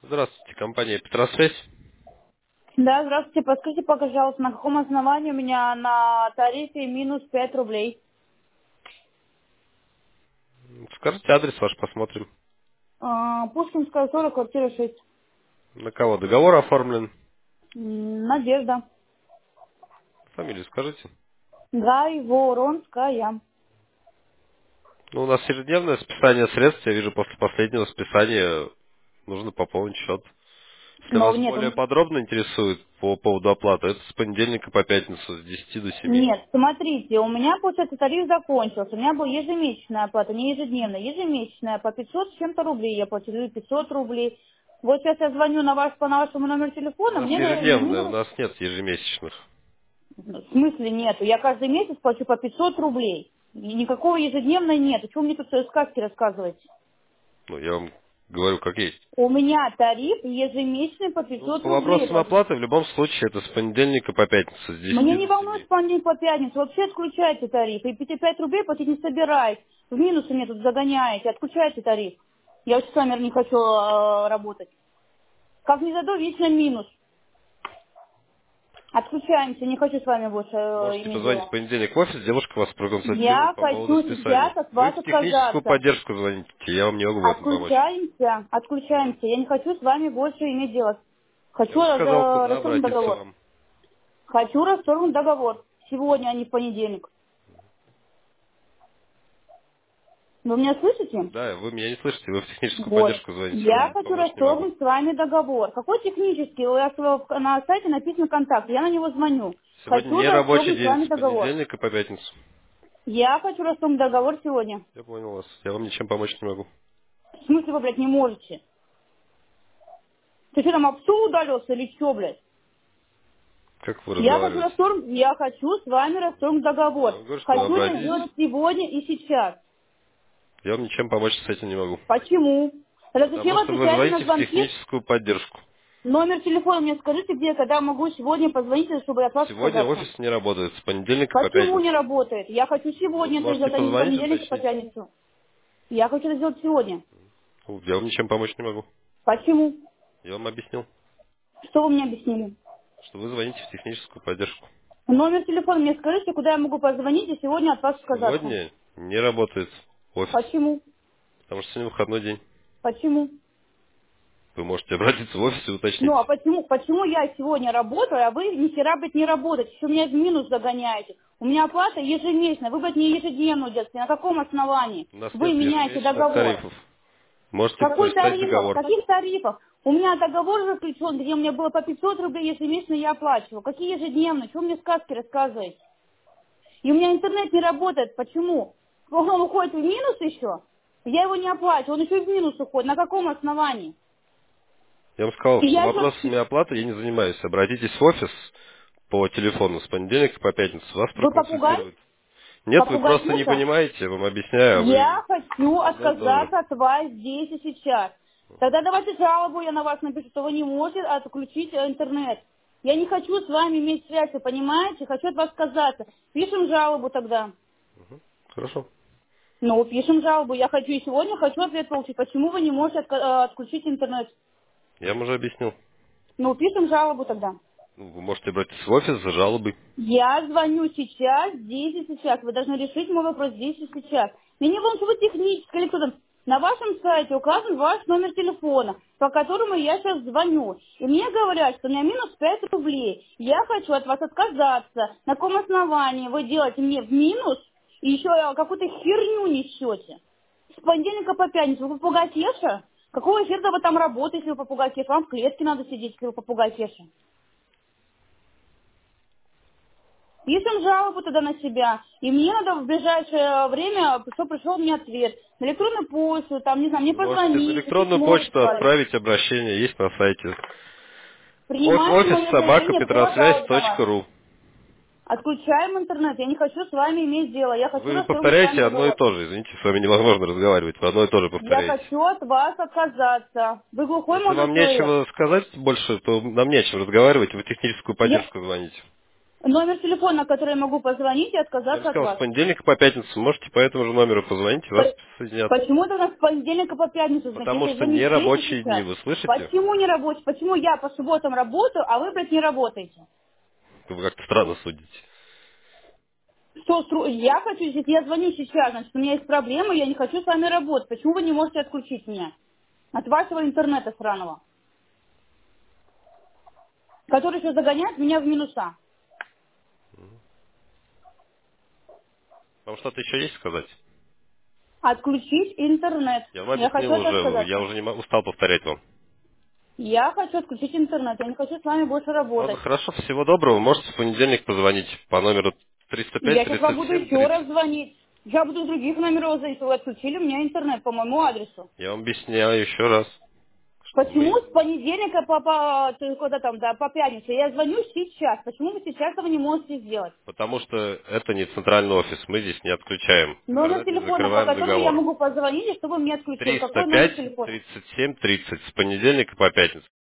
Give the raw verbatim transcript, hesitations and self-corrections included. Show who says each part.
Speaker 1: Здравствуйте, компания Петросвязь.
Speaker 2: Да, здравствуйте. Подскажите, пожалуйста, на каком основании у меня на тарифе минус пять рублей?
Speaker 1: Скажите адрес ваш, посмотрим.
Speaker 2: А, Пушкинская сорок, квартира шесть.
Speaker 1: На кого договор оформлен?
Speaker 2: М, Надежда.
Speaker 1: Фамилию скажите.
Speaker 2: Гай Воронская.
Speaker 1: Ну, у нас ежедневное списание средств. Я вижу, после последнего списания нужно пополнить счет. Если
Speaker 2: Но
Speaker 1: вас
Speaker 2: нет,
Speaker 1: более
Speaker 2: он-
Speaker 1: подробно интересует по поводу оплаты, это с понедельника по пятницу с десяти до семи.
Speaker 2: нет, смотрите, у меня, получается, тариф закончился. У меня была ежемесячная оплата, не ежедневная. Ежемесячная по пятьсот с чем-то рублей. Я платила пятьсот рублей. Вот сейчас я звоню на ваш, по нашему номеру
Speaker 1: У
Speaker 2: телефона,
Speaker 1: нас
Speaker 2: мне говорят,
Speaker 1: ежедневное, у
Speaker 2: минус.
Speaker 1: нас нет ежемесячных.
Speaker 2: В смысле нету? Я каждый месяц плачу по пятьсот рублей. И никакого ежедневной нет. Чего мне тут э, сказки рассказывать?
Speaker 1: Ну, я вам говорю, как есть.
Speaker 2: У меня тариф ежемесячный по
Speaker 1: Ну,
Speaker 2: пятьсот
Speaker 1: по
Speaker 2: рублей.
Speaker 1: вопросам
Speaker 2: Это-
Speaker 1: оплаты, в любом случае, это с понедельника по пятницу с
Speaker 2: Мне
Speaker 1: десяти
Speaker 2: не
Speaker 1: до
Speaker 2: волнует
Speaker 1: семи.
Speaker 2: с понедельника по пятницу. Вообще отключайте тариф. И пяти пять рублей платить не собираюсь. В минусы мне тут загоняете. Отключайте тариф. Я вообще с вами не хочу э, работать. Как не зайду, вечно минус. Отключаемся. Не хочу с вами больше э,
Speaker 1: Можете
Speaker 2: иметь
Speaker 1: позвонить в
Speaker 2: дело.
Speaker 1: понедельник в офис, девушка вас проконсультирует
Speaker 2: Я
Speaker 1: по поводу
Speaker 2: хочу
Speaker 1: списания.
Speaker 2: сейчас от
Speaker 1: Вы
Speaker 2: вас
Speaker 1: в техническую
Speaker 2: отказаться.
Speaker 1: поддержку звоните, я вам не могу в этом помочь.
Speaker 2: Отключаемся,
Speaker 1: Мгм.
Speaker 2: отключаемся. Я не хочу с вами больше иметь дело.
Speaker 1: Я
Speaker 2: Хочу
Speaker 1: вам сказал,
Speaker 2: раз-
Speaker 1: куда
Speaker 2: расторгнуть
Speaker 1: обратиться
Speaker 2: договор.
Speaker 1: вам.
Speaker 2: Хочу расторгнуть договор. Сегодня, а не в понедельник. Вы меня слышите?
Speaker 1: Да, вы меня не слышите, вы в техническую
Speaker 2: Вот.
Speaker 1: поддержку звоните, я
Speaker 2: Я
Speaker 1: вам
Speaker 2: хочу
Speaker 1: помочь не могу.
Speaker 2: расторгнуть с вами договор. Какой технический? У вас в- на сайте написано контакт. Я на него звоню.
Speaker 1: Сегодня
Speaker 2: Хочу
Speaker 1: не рабочий
Speaker 2: расторгнуть с
Speaker 1: день,
Speaker 2: вами
Speaker 1: с
Speaker 2: договор.
Speaker 1: понедельника по пятницу.
Speaker 2: Я хочу расторгнуть договор сегодня.
Speaker 1: Я понял вас, я вам ничем помочь не могу.
Speaker 2: В смысле вы, блядь, не можете? Ты что, там обсу удалился или что, блядь?
Speaker 1: Как вы
Speaker 2: Я хочу
Speaker 1: разговариваете?
Speaker 2: расторгнуть, я хочу с вами расторгнуть
Speaker 1: Я
Speaker 2: договор.
Speaker 1: вам говорю, что
Speaker 2: Хочу это
Speaker 1: обратитесь,
Speaker 2: сделать сегодня и сейчас.
Speaker 1: я вам ничем помочь с этим не могу.
Speaker 2: Почему? Тогда зачем
Speaker 1: Потому
Speaker 2: вы
Speaker 1: что вы
Speaker 2: отвечаете на
Speaker 1: звоните в
Speaker 2: звонки?
Speaker 1: техническую поддержку.
Speaker 2: Номер телефона мне скажите, где, когда могу сегодня позвонить, чтобы от вас
Speaker 1: Сегодня
Speaker 2: отказаться.
Speaker 1: офис не работает, с понедельника по
Speaker 2: Почему не
Speaker 1: пятницу.
Speaker 2: работает? Я хочу
Speaker 1: Вот
Speaker 2: сегодня это
Speaker 1: можете
Speaker 2: сделать, а не с
Speaker 1: позвонить,
Speaker 2: понедельника по
Speaker 1: уточнить.
Speaker 2: пятницу. Я хочу это сделать сегодня.
Speaker 1: Ну, я вам ничем помочь не могу.
Speaker 2: Почему?
Speaker 1: Я вам объяснил,
Speaker 2: Что вы мне объяснили?
Speaker 1: что вы звоните в техническую поддержку.
Speaker 2: Номер телефона мне скажите, куда я могу позвонить и сегодня от вас отказаться.
Speaker 1: Сегодня не работает офис,
Speaker 2: Почему?
Speaker 1: потому что сегодня выходной день.
Speaker 2: Почему?
Speaker 1: Вы можете обратиться в офис и уточнить.
Speaker 2: Ну, а почему, почему я сегодня работаю, а вы ни хера, блядь, не работаете? Еще меня в минус загоняете. У меня оплата ежемесячная, вы, блядь, не ежедневную делаете. На каком основании?
Speaker 1: У нас
Speaker 2: Вы
Speaker 1: нет
Speaker 2: меняете
Speaker 1: ежемесячных
Speaker 2: договор.
Speaker 1: тарифов. Можете
Speaker 2: Какой
Speaker 1: прочитать
Speaker 2: тарифов?
Speaker 1: договор.
Speaker 2: Каких тарифов? У меня договор заключен, где у меня было по пятьсот рублей ежемесячно я оплачивала. Какие ежедневные? Чего мне сказки рассказываете? И у меня интернет не работает. Почему? Он уходит в минус еще? Я его не оплачиваю, он еще и в минус уходит. На каком основании?
Speaker 1: Я вам сказал,
Speaker 2: И
Speaker 1: что
Speaker 2: я еще...
Speaker 1: вопросами оплаты я не занимаюсь. Обратитесь в офис по телефону с понедельника по пятницу. Вас
Speaker 2: Вы попугай?
Speaker 1: проконсультируют. Нет, вы
Speaker 2: Попугай
Speaker 1: просто не
Speaker 2: Кеша?
Speaker 1: понимаете, я вам объясняю, а вы
Speaker 2: Я хочу
Speaker 1: знать должен.
Speaker 2: отказаться от вас здесь и сейчас. Тогда давайте жалобу я на вас напишу, что вы не можете отключить э, интернет. Я не хочу с вами иметь связь, вы понимаете? Хочу от вас отказаться. Пишем жалобу тогда.
Speaker 1: Хорошо.
Speaker 2: Ну, пишем жалобу. Я хочу и сегодня хочу ответ получить. Почему вы не можете отка- э, отключить интернет?
Speaker 1: Я вам уже объяснил.
Speaker 2: Ну, пишем жалобу тогда.
Speaker 1: Ну, вы можете обратиться в офис за жалобой.
Speaker 2: Я звоню сейчас, здесь и сейчас. Вы должны решить мой вопрос здесь и сейчас. Меня не волнует, что вы технически или кто там. На вашем сайте указан ваш номер телефона, по которому я сейчас звоню. И мне говорят, что у меня минус пять рублей. Я хочу от вас отказаться. На каком основании вы делаете мне в минус и еще какую-то херню несете? С понедельника по пятницу. Вы попугай Кеша? Какого хера вы там работаете, если вы попугай Кеша? Вам в клетке надо сидеть, если вы попугай Кеша. Пишем жалобу тогда на себя. И мне надо в ближайшее время, чтобы пришел мне ответ. На электронную почту, там, не знаю, мне
Speaker 1: Вы можете на
Speaker 2: позвонить,
Speaker 1: электронную
Speaker 2: письмо
Speaker 1: почту
Speaker 2: прислали.
Speaker 1: отправить обращение, есть на сайте. О-
Speaker 2: Принимаете
Speaker 1: Офис
Speaker 2: мое
Speaker 1: собака
Speaker 2: заявление по
Speaker 1: петросвязь
Speaker 2: жалобе на вас.
Speaker 1: точка ру.
Speaker 2: Отключаем интернет. Я не хочу с вами иметь дело. Я хочу
Speaker 1: Вы
Speaker 2: расторгнуть с вами
Speaker 1: повторяете одно и
Speaker 2: договор.
Speaker 1: то же. Извините, с вами невозможно разговаривать. Вы одно и то же
Speaker 2: Я
Speaker 1: повторяете.
Speaker 2: хочу от вас отказаться. Вы глухой
Speaker 1: Если
Speaker 2: молодой
Speaker 1: вам
Speaker 2: человек.
Speaker 1: нечего сказать больше, то нам нечем разговаривать. Вы в техническую
Speaker 2: Я...
Speaker 1: поддержку звоните.
Speaker 2: Номер телефона, на который я могу позвонить и
Speaker 1: Я бы
Speaker 2: отказаться от
Speaker 1: сказал, с
Speaker 2: вас.
Speaker 1: понедельника по пятницу можете по этому же номеру позвонить, и вас
Speaker 2: По-
Speaker 1: соединят.
Speaker 2: Почему это у нас с понедельника по пятницу, значит,
Speaker 1: Потому
Speaker 2: если
Speaker 1: что
Speaker 2: звонить
Speaker 1: не
Speaker 2: здесь и
Speaker 1: рабочие дни,
Speaker 2: сейчас?
Speaker 1: вы слышите?
Speaker 2: Почему не рабочий? Почему я по субботам работаю, а вы, блядь, не работаете?
Speaker 1: Вы как-то странно судите.
Speaker 2: Что, стру- я хочу, если я звоню сейчас, значит, у меня есть проблема, я не хочу с вами работать. Почему вы не можете отключить меня от вашего интернета сраного, который еще загоняет меня в минуса?
Speaker 1: Вам что-то еще есть сказать?
Speaker 2: Отключить интернет.
Speaker 1: Я вам
Speaker 2: Я хочу
Speaker 1: объяснил
Speaker 2: от
Speaker 1: уже, я
Speaker 2: отказаться.
Speaker 1: уже не мо- устал повторять вам.
Speaker 2: Я хочу отключить интернет. Я не хочу с вами больше
Speaker 1: Ладно,
Speaker 2: работать.
Speaker 1: хорошо, всего доброго. Можете в понедельник позвонить по номеру триста
Speaker 2: И
Speaker 1: пять
Speaker 2: я сейчас вам
Speaker 1: тридцать
Speaker 2: буду
Speaker 1: семь
Speaker 2: еще раз
Speaker 1: тридцать.
Speaker 2: звонить. Я буду с других номеров звонить. Вы отключили у меня интернет по моему адресу.
Speaker 1: Я вам объясняю еще раз, что
Speaker 2: Почему
Speaker 1: мы...
Speaker 2: с понедельника по, по, ты куда там, да, по пятницу? Я звоню сейчас. Почему вы сейчас этого не можете сделать?
Speaker 1: Потому что это не центральный офис, мы здесь не отключаем.
Speaker 2: Номер
Speaker 1: Интернет не
Speaker 2: телефона, по
Speaker 1: закрываем
Speaker 2: которому я
Speaker 1: договор.
Speaker 2: могу позвонить, и чтобы мне отключил.
Speaker 1: триста
Speaker 2: Какой номер
Speaker 1: пять
Speaker 2: телефона?
Speaker 1: тридцать семь тридцать с понедельника по пятницу.